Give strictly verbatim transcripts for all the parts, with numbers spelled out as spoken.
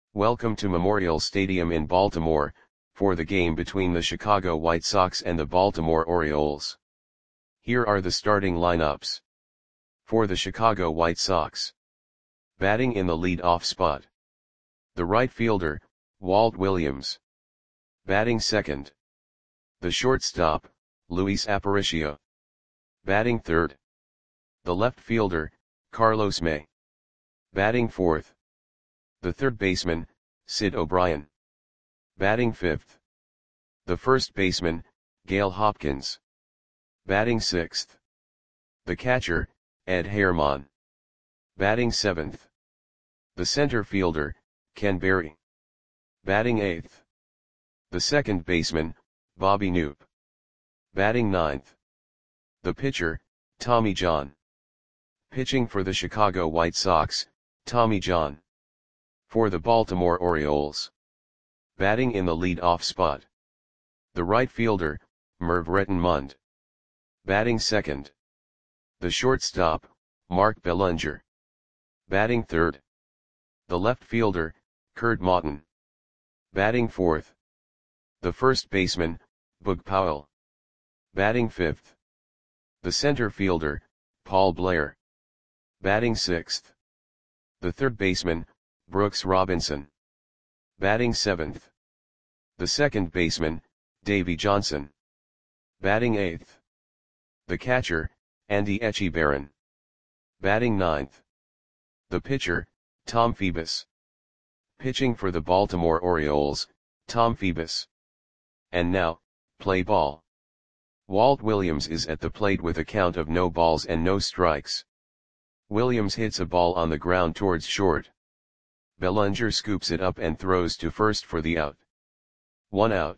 Welcome to Memorial Stadium in Baltimore, for the game between the Chicago White Sox and the Baltimore Orioles. Here are the starting lineups. For the Chicago White Sox. Batting in the lead-off spot. The right fielder, Walt Williams. Batting second. The shortstop, Luis Aparicio. Batting third. The left fielder, Carlos May. Batting fourth. The third baseman, Sid O'Brien. Batting fifth. The first baseman, Gail Hopkins. Batting sixth. The catcher, Ed Herman. Batting seventh. The center fielder, Ken Berry. Batting eighth. The second baseman, Bobby Knoop. Batting ninth. The pitcher, Tommy John. Pitching for the Chicago White Sox, Tommy John. For the Baltimore Orioles. Batting in the lead-off spot. The right fielder, Merv Rettenmund. Batting second. The shortstop, Mark Belanger. Batting third. The left fielder, Kurt Maughton. Batting fourth. The first baseman, Boog Powell. Batting fifth. The center fielder, Paul Blair. Batting sixth. The third baseman, Brooks Robinson. Batting seventh. The second baseman, Davey Johnson. Batting eighth. The catcher, Andy Etchebarren. Batting ninth. The pitcher, Tom Phoebus. Pitching for the Baltimore Orioles, Tom Phoebus. And now, play ball. Walt Williams is at the plate with a count of no balls and no strikes. Williams hits a ball on the ground towards short. Belanger scoops it up and throws to first for the out. One out.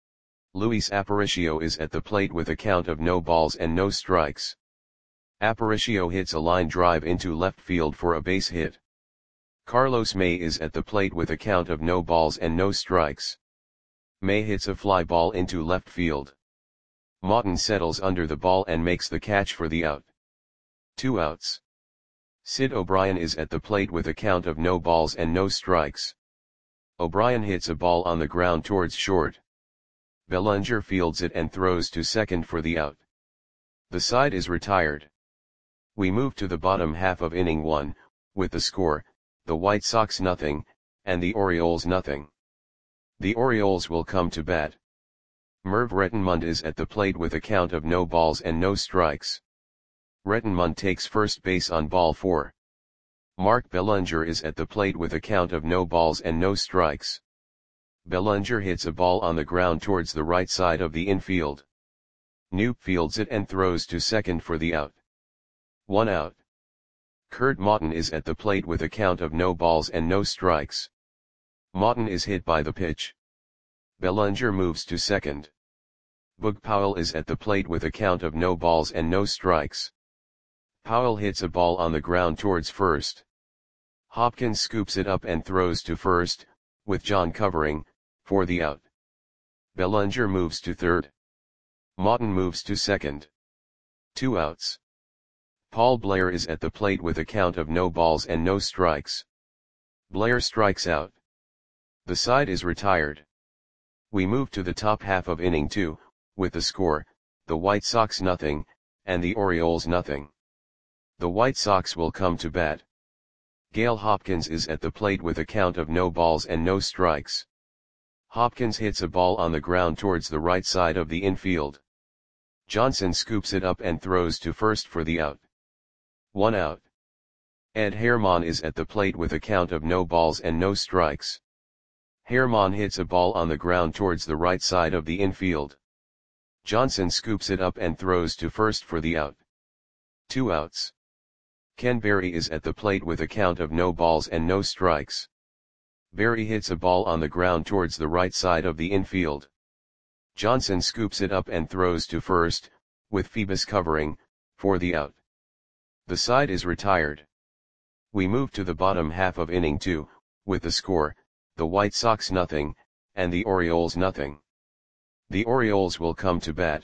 Luis Aparicio is at the plate with a count of no balls and no strikes. Aparicio hits a line drive into left field for a base hit. Carlos May is at the plate with a count of no balls and no strikes. May hits a fly ball into left field. Maughton settles under the ball and makes the catch for the out. Two outs. Sid O'Brien is at the plate with a count of no balls and no strikes. O'Brien hits a ball on the ground towards short. Belanger fields it and throws to second for the out. The side is retired. We move to the bottom half of inning one, with the score, the White Sox nothing, and the Orioles nothing. The Orioles will come to bat. Merv Rettenmund is at the plate with a count of no balls and no strikes. Rettenmund takes first base on ball four. Mark Belanger is at the plate with a count of no balls and no strikes. Belanger hits a ball on the ground towards the right side of the infield. Knoop fields it and throws to second for the out. One out. Kurt Maughton is at the plate with a count of no balls and no strikes. Maughton is hit by the pitch. Belanger moves to second. Boog Powell is at the plate with a count of no balls and no strikes. Powell hits a ball on the ground towards first. Hopkins scoops it up and throws to first, with John covering, for the out. Belanger moves to third. Maughton moves to second. Two outs. Paul Blair is at the plate with a count of no balls and no strikes. Blair strikes out. The side is retired. We move to the top half of inning two, with the score, the White Sox nothing, and the Orioles nothing. The White Sox will come to bat. Gail Hopkins is at the plate with a count of no balls and no strikes. Hopkins hits a ball on the ground towards the right side of the infield. Johnson scoops it up and throws to first for the out. One out. Ed Herman is at the plate with a count of no balls and no strikes. Herman hits a ball on the ground towards the right side of the infield. Johnson scoops it up and throws to first for the out. Two outs. Ken Berry is at the plate with a count of no balls and no strikes. Berry hits a ball on the ground towards the right side of the infield. Johnson scoops it up and throws to first, with Phoebus covering, for the out. The side is retired. We move to the bottom half of inning two, with the score, the White Sox nothing, and the Orioles nothing. The Orioles will come to bat.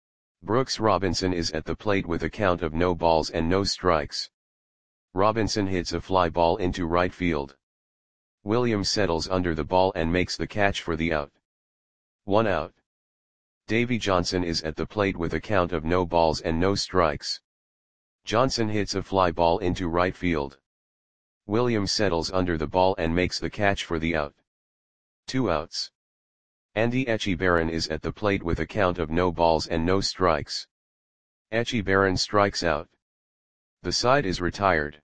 Brooks Robinson is at the plate with a count of no balls and no strikes. Robinson hits a fly ball into right field. Williams settles under the ball and makes the catch for the out. One out. Davy Johnson is at the plate with a count of no balls and no strikes. Johnson hits a fly ball into right field. Williams settles under the ball and makes the catch for the out. Two outs. Andy Etchebarren is at the plate with a count of no balls and no strikes. Etchebarren strikes out. The side is retired.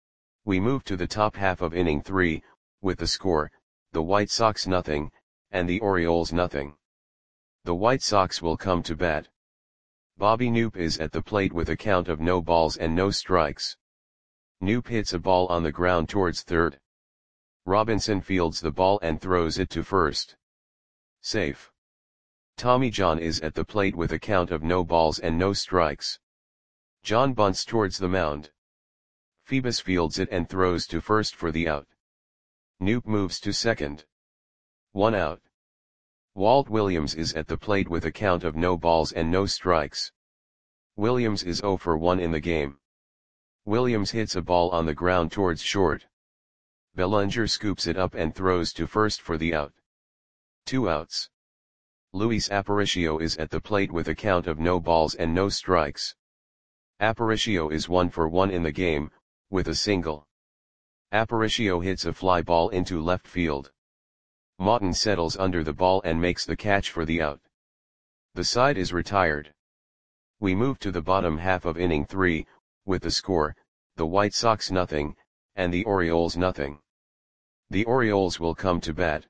We move to the top half of inning three, with the score, the White Sox nothing, and the Orioles nothing. The White Sox will come to bat. Bobby Knoop is at the plate with a count of no balls and no strikes. Knoop hits a ball on the ground towards third. Robinson fields the ball and throws it to first. Safe. Tommy John is at the plate with a count of no balls and no strikes. John bunts towards the mound. Phoebus fields it and throws to first for the out. Knoop moves to second. One out. Walt Williams is at the plate with a count of no balls and no strikes. Williams is oh for one in the game. Williams hits a ball on the ground towards short. Bellinger scoops it up and throws to first for the out. Two outs. Luis Aparicio is at the plate with a count of no balls and no strikes. Aparicio is one for one in the game, with a single. Aparicio hits a fly ball into left field. Maughton settles under the ball and makes the catch for the out. The side is retired. We move to the bottom half of inning three, with the score, the White Sox nothing, and the Orioles nothing. The Orioles will come to bat.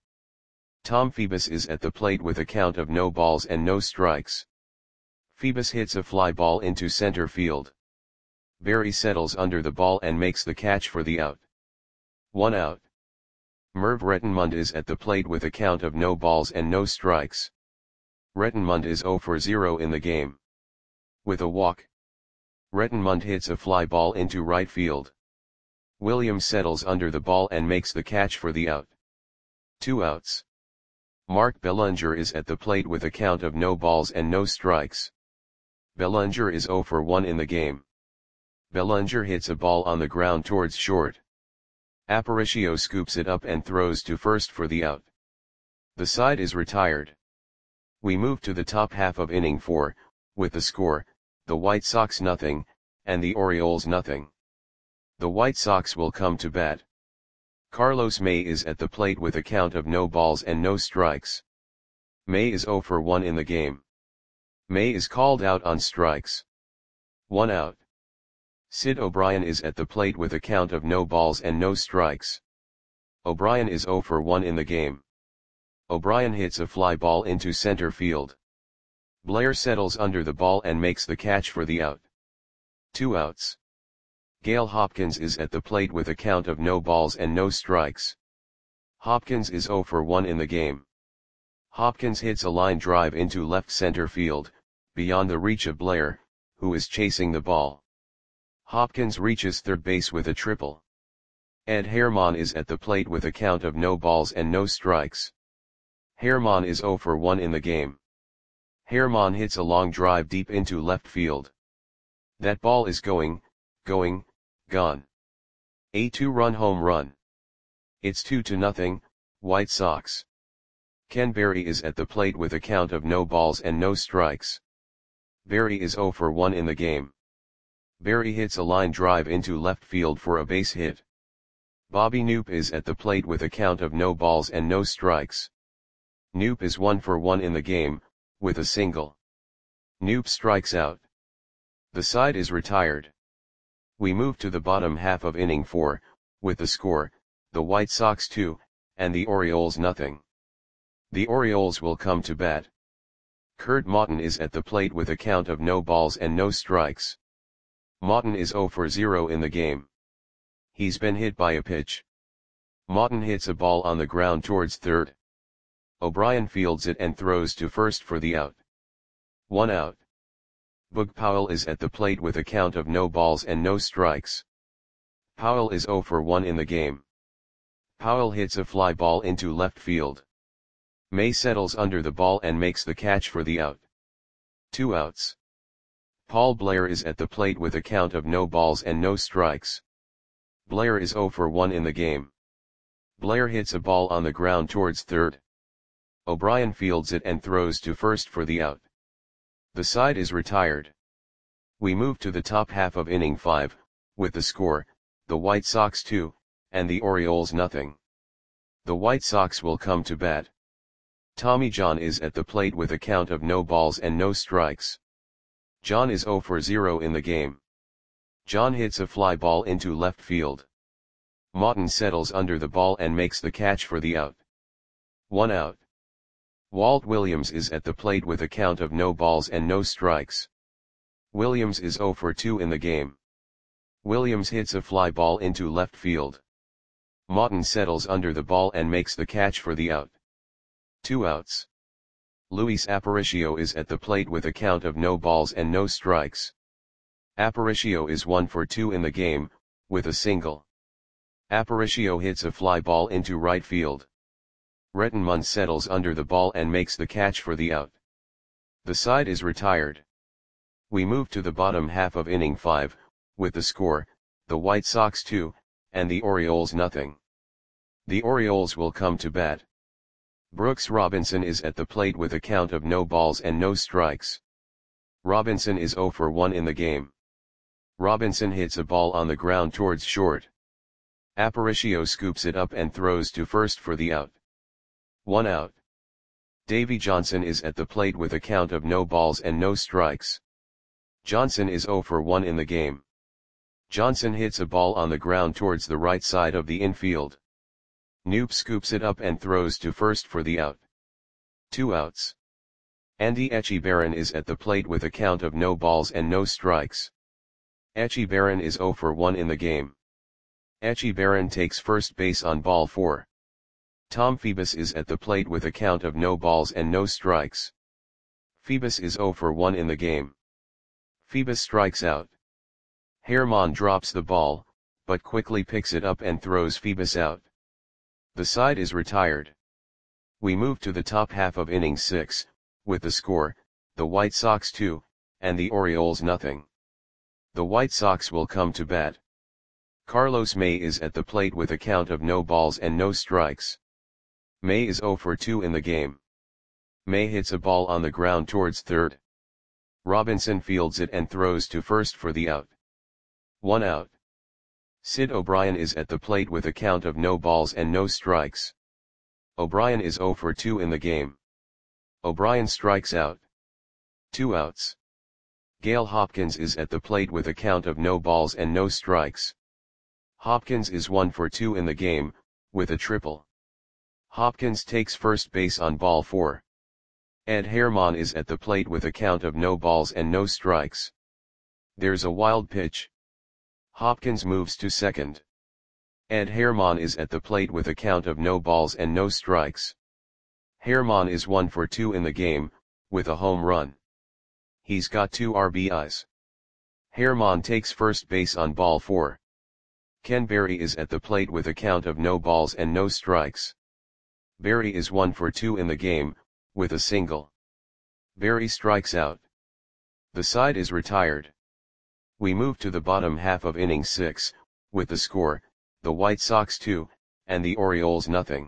Tom Phoebus is at the plate with a count of no balls and no strikes. Phoebus hits a fly ball into center field. Berry settles under the ball and makes the catch for the out. One out. Merv Rettenmund is at the plate with a count of no balls and no strikes. Rettenmund is oh for zero in the game. With a walk. Rettenmund hits a fly ball into right field. Williams settles under the ball and makes the catch for the out. Two outs. Mark Bellinger is at the plate with a count of no balls and no strikes. Bellinger is oh for one in the game. Bellinger hits a ball on the ground towards short. Aparicio scoops it up and throws to first for the out. The side is retired. We move to the top half of inning four, with the score, the White Sox nothing, and the Orioles nothing. The White Sox will come to bat. Carlos May is at the plate with a count of no balls and no strikes. May is oh for one in the game. May is called out on strikes. One out. Sid O'Brien is at the plate with a count of no balls and no strikes. O'Brien is oh for one in the game. O'Brien hits a fly ball into center field. Blair settles under the ball and makes the catch for the out. Two outs. Gale Hopkins is at the plate with a count of no balls and no strikes. Hopkins is oh for one in the game. Hopkins hits a line drive into left center field, beyond the reach of Blair, who is chasing the ball. Hopkins reaches third base with a triple. Ed Herman is at the plate with a count of no balls and no strikes. Herman is oh for one in the game. Herman hits a long drive deep into left field. That ball is going, going, gone. A two-run home run. It's two to nothing, White Sox. Ken Berry is at the plate with a count of no balls and no strikes. Berry is oh for one in the game. Berry hits a line drive into left field for a base hit. Bobby Knoop is at the plate with a count of no balls and no strikes. Knoop is one for one in the game, with a single. Knoop strikes out. The side is retired. We move to the bottom half of inning four, with the score, the White Sox two, and the Orioles nothing. The Orioles will come to bat. Kurt Maughton is at the plate with a count of no balls and no strikes. Maughton is oh for zero in the game. He's been hit by a pitch. Maughton hits a ball on the ground towards third. O'Brien fields it and throws to first for the out. One out. Boog Powell is at the plate with a count of no balls and no strikes. Powell is oh for one in the game. Powell hits a fly ball into left field. May settles under the ball and makes the catch for the out. Two outs. Paul Blair is at the plate with a count of no balls and no strikes. Blair is oh for one in the game. Blair hits a ball on the ground towards third. O'Brien fields it and throws to first for the out. The side is retired. We move to the top half of inning five, with the score, the White Sox two, and the Orioles nothing. The White Sox will come to bat. Tommy John is at the plate with a count of no balls and no strikes. John is zero for zero in the game. John hits a fly ball into left field. Maughton settles under the ball and makes the catch for the out. One out. Walt Williams is at the plate with a count of no balls and no strikes. Williams is zero for two in the game. Williams hits a fly ball into left field. Maughton settles under the ball and makes the catch for the out. Two outs. Luis Aparicio is at the plate with a count of no balls and no strikes. Aparicio is one for two in the game, with a single. Aparicio hits a fly ball into right field. Rettenmund settles under the ball and makes the catch for the out. The side is retired. We move to the bottom half of inning five, with the score, the White Sox two, and the Orioles nothing. The Orioles will come to bat. Brooks Robinson is at the plate with a count of no balls and no strikes. Robinson is zero for one in the game. Robinson hits a ball on the ground towards short. Aparicio scoops it up and throws to first for the out. One out. Davy Johnson is at the plate with a count of no balls and no strikes. Johnson is zero for one in the game. Johnson hits a ball on the ground towards the right side of the infield. Knoop scoops it up and throws to first for the out. Two outs. Andy Echebarren is at the plate with a count of no balls and no strikes. Echebarren is zero for one in the game. Echebarren takes first base on ball four. Tom Phoebus is at the plate with a count of no balls and no strikes. Phoebus is zero for one in the game. Phoebus strikes out. Herman drops the ball, but quickly picks it up and throws Phoebus out. The side is retired. We move to the top half of inning six, with the score, the White Sox two, and the Orioles nothing. The White Sox will come to bat. Carlos May is at the plate with a count of no balls and no strikes. May is zero for two in the game. May hits a ball on the ground towards third. Robinson fields it and throws to first for the out. One out. Sid O'Brien is at the plate with a count of no balls and no strikes. O'Brien is zero for two in the game. O'Brien strikes out. Two outs. Gale Hopkins is at the plate with a count of no balls and no strikes. Hopkins is one for two in the game, with a triple. Hopkins takes first base on ball four. Ed Herman is at the plate with a count of no balls and no strikes. There's a wild pitch. Hopkins moves to second. Ed Herman is at the plate with a count of no balls and no strikes. Herman is one for two in the game, with a home run. He's got two R B Is. Herman takes first base on ball four. Ken Berry is at the plate with a count of no balls and no strikes. Berry is one for two in the game, with a single. Berry strikes out. The side is retired. We move to the bottom half of inning six, with the score, the White Sox two, and the Orioles nothing.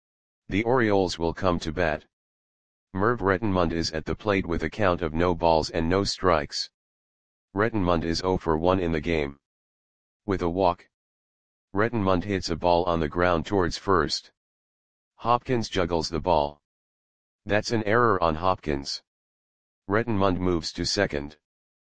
The Orioles will come to bat. Merv Rettenmund is at the plate with a count of no balls and no strikes. Rettenmund is zero for one in the game. With a walk. Rettenmund hits a ball on the ground towards first. Hopkins juggles the ball. That's an error on Hopkins. Rettenmund moves to second.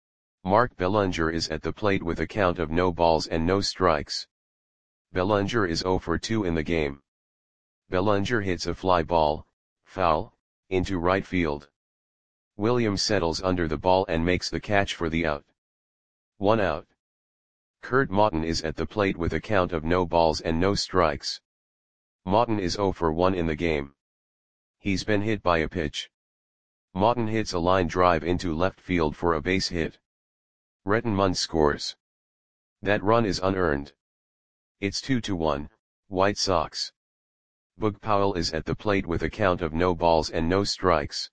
Mark Bellinger is at the plate with a count of no balls and no strikes. Bellinger is zero for two in the game. Bellinger hits a fly ball, foul, into right field. Williams settles under the ball and makes the catch for the out. One out. Kurt Maughton is at the plate with a count of no balls and no strikes. Maughton is zero for one in the game. He's been hit by a pitch. Maughton hits a line drive into left field for a base hit. Rettenmund scores. That run is unearned. It's two to one, White Sox. Boog Powell is at the plate with a count of no balls and no strikes.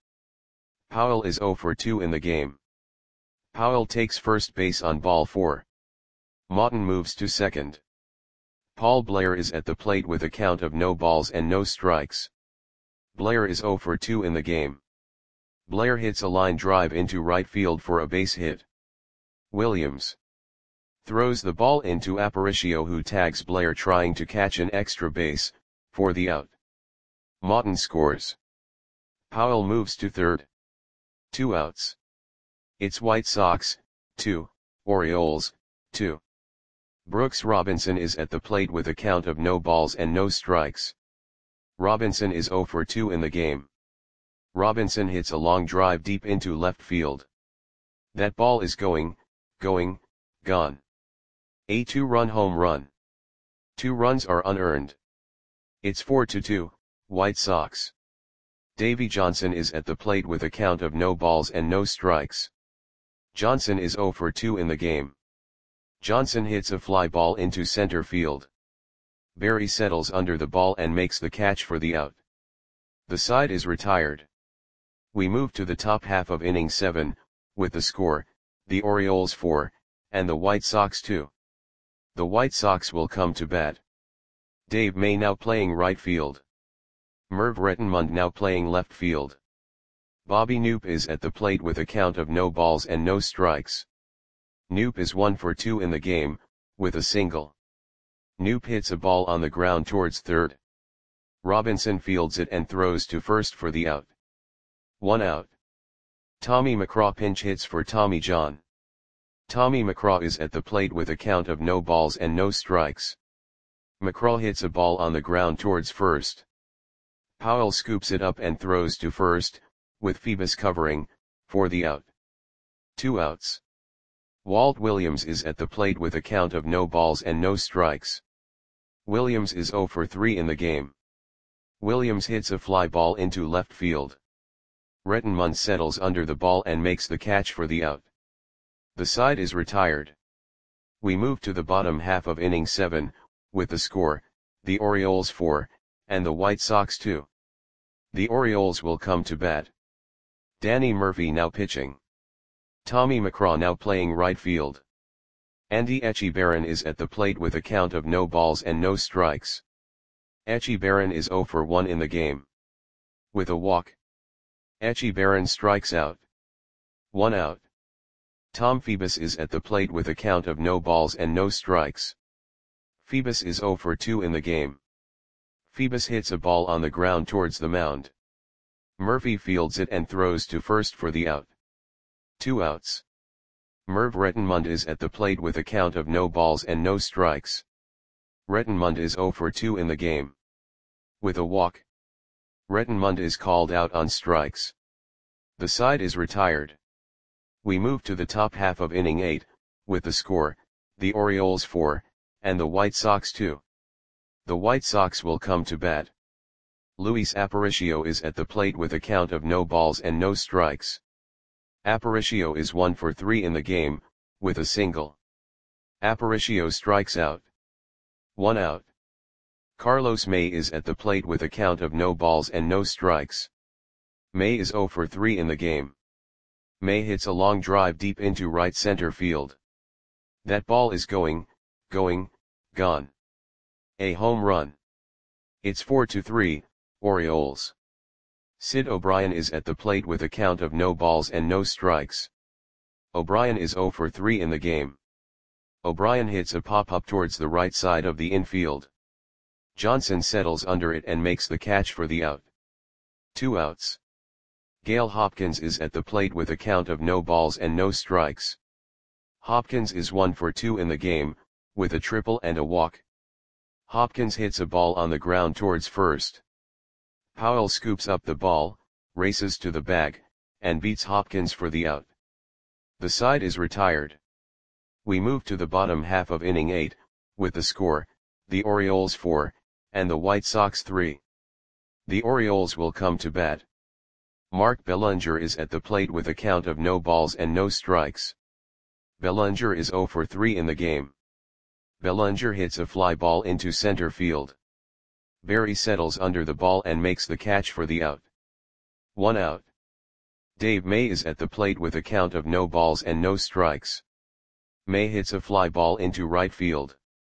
Powell is zero for two in the game. Powell takes first base on ball four. Maughton moves to second. Paul Blair is at the plate with a count of no balls and no strikes. Blair is zero for two in the game. Blair hits a line drive into right field for a base hit. Williams throws the ball into Aparicio, who tags Blair trying to catch an extra base, for the out. Maughton scores. Powell moves to third. Two outs. It's White Sox, two, Orioles, two. Brooks Robinson is at the plate with a count of no balls and no strikes. Robinson is zero for two in the game. Robinson hits a long drive deep into left field. That ball is going, going, gone. A two-run home run. Two runs are unearned. It's four to two, White Sox. Davy Johnson is at the plate with a count of no balls and no strikes. Johnson is zero for two in the game. Johnson hits a fly ball into center field. Berry settles under the ball and makes the catch for the out. The side is retired. We move to the top half of inning seven, with the score, the Orioles four, and the White Sox two. The White Sox will come to bat. Dave May now playing right field. Merv Rettenmund now playing left field. Bobby Knoop is at the plate with a count of no balls and no strikes. Knoop is one for two in the game, with a single. Knoop hits a ball on the ground towards third. Robinson fields it and throws to first for the out. One out. Tommy McCraw pinch hits for Tommy John. Tommy McCraw is at the plate with a count of no balls and no strikes. McCraw hits a ball on the ground towards first. Powell scoops it up and throws to first, with Phoebus covering, for the out. Two outs. Walt Williams is at the plate with a count of no balls and no strikes. Williams is zero for three in the game. Williams hits a fly ball into left field. Rettenmund settles under the ball and makes the catch for the out. The side is retired. We move to the bottom half of inning seven, with the score, the Orioles four, and the White Sox two. The Orioles will come to bat. Danny Murphy now pitching. Tommy McCraw now playing right field. Andy Etchebarren is at the plate with a count of no balls and no strikes. Etchebarren is zero for one in the game. With a walk. Etchebarren strikes out. One out. Tom Phoebus is at the plate with a count of no balls and no strikes. Phoebus is zero for two in the game. Phoebus hits a ball on the ground towards the mound. Murphy fields it and throws to first for the out. Two outs. Merv Rettenmund is at the plate with a count of no balls and no strikes. Rettenmund is zero for two in the game. With a walk. Rettenmund is called out on strikes. The side is retired. We move to the top half of inning eight, with the score, the Orioles four, and the White Sox two. The White Sox will come to bat. Luis Aparicio is at the plate with a count of no balls and no strikes. Aparicio is one for three in the game, with a single. Aparicio strikes out. One out. Carlos May is at the plate with a count of no balls and no strikes. May is zero for three in the game. May hits a long drive deep into right center field. That ball is going, going, gone. A home run. It's four to three, Orioles. Sid O'Brien is at the plate with a count of no balls and no strikes. O'Brien is zero for three in the game. O'Brien hits a pop-up towards the right side of the infield. Johnson settles under it and makes the catch for the out. Two outs. Gale Hopkins is at the plate with a count of no balls and no strikes. Hopkins is one for two in the game, with a triple and a walk. Hopkins hits a ball on the ground towards first. Powell scoops up the ball, races to the bag, and beats Hopkins for the out. The side is retired. We move to the bottom half of inning eight, with the score, the Orioles four, and the White Sox three. The Orioles will come to bat. Mark Bellinger is at the plate with a count of no balls and no strikes. Bellinger is zero for three in the game. Bellinger hits a fly ball into center field. Berry settles under the ball and makes the catch for the out. One out. Dave May is at the plate with a count of no balls and no strikes. May hits a fly ball into right field.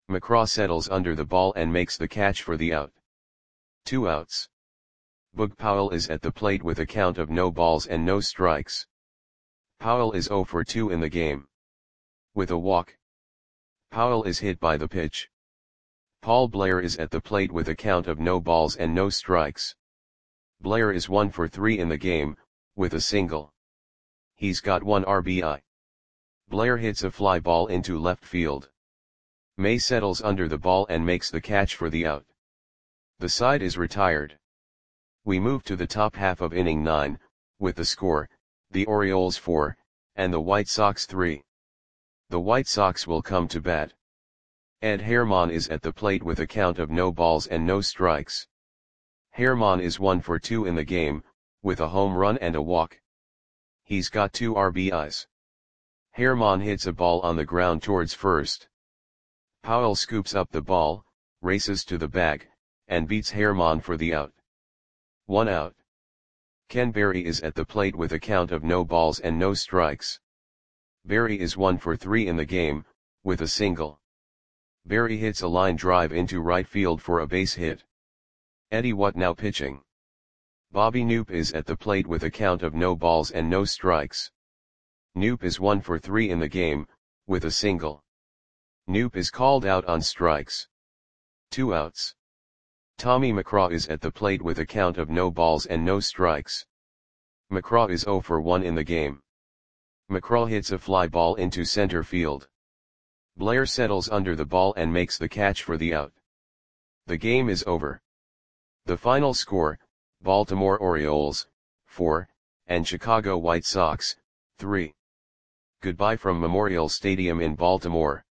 McGraw settles under the ball and makes the catch for the out. Two outs. Boog Powell is at the plate with a count of no balls and no strikes. Powell is zero for two in the game. With a walk. Powell is hit by the pitch. Paul Blair is at the plate with a count of no balls and no strikes. Blair is one for three in the game, with a single. He's got one R B I. Blair hits a fly ball into left field. May settles under the ball and makes the catch for the out. The side is retired. We move to the top half of inning nine, with the score, the Orioles four, and the White Sox three. The White Sox will come to bat. Ed Herman is at the plate with a count of no balls and no strikes. Herman is one for two in the game, with a home run and a walk. He's got two R B Is. Herman hits a ball on the ground towards first. Powell scoops up the ball, races to the bag, and beats Herman for the out. One out. Ken Berry is at the plate with a count of no balls and no strikes. Berry is one for three in the game, with a single. Berry hits a line drive into right field for a base hit. Eddie What now pitching. Bobby Knoop is at the plate with a count of no balls and no strikes. Knoop is one for three in the game, with a single. Knoop is called out on strikes. Two outs. Tommy McGraw is at the plate with a count of no balls and no strikes. McGraw is zero for one in the game. McGraw hits a fly ball into center field. Blair settles under the ball and makes the catch for the out. The game is over. The final score, Baltimore Orioles, four, and Chicago White Sox, three. Goodbye from Memorial Stadium in Baltimore.